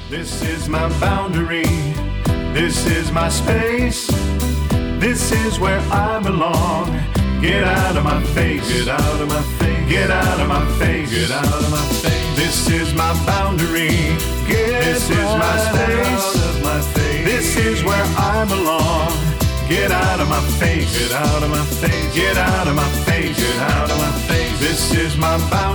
This is my boundary. This is my space. This is where I belong. Get out of my face. Get out of my face. Get out of my face. Get out of my face. This is my boundary. This is my space. This is where I belong. Get out of my face. Get out of my face. Get out of my face. Get out of my face. This is my boundary.